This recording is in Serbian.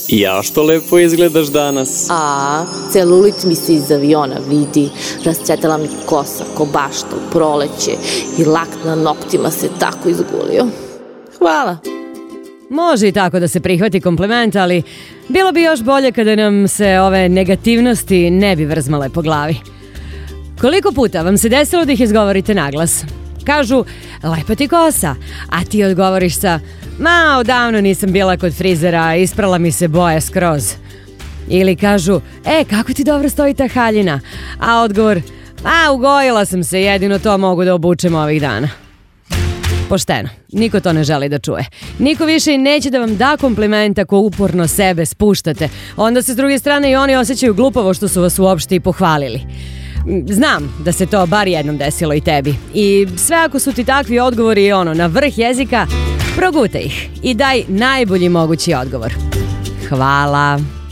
Ja što lepo izgledaš danas. Celulit mi se iz aviona vidi, rascvetala mi kosa ko bašta u proleće i lak na noktima se tako izgulio. Hvala. Može i tako da se prihvati kompliment, ali bilo bi još bolje kada nam se ove negativnosti ne bi vrzmale po glavi. Koliko puta vam se desilo da ih izgovorite naglas? Kažu, lepa ti kosa, a ti odgovoriš sa, ma, odavno nisam bila kod frizera, isprala mi se boja skroz. Ili kažu, kako ti dobro stoji ta haljina, a odgovor, ugojila sam se, jedino to mogu da obučem ovih dana. Pošteno, niko to ne želi da čuje. Niko više i neće da vam da kompliment ako uporno sebe spuštate. Onda se s druge strane i oni osjećaju glupavo što su vas uopšte i pohvalili. Znam da se to bar jednom desilo i tebi. I sve ako su ti takvi odgovori na vrh jezika, progutaj ih i daj najbolji mogući odgovor. Hvala.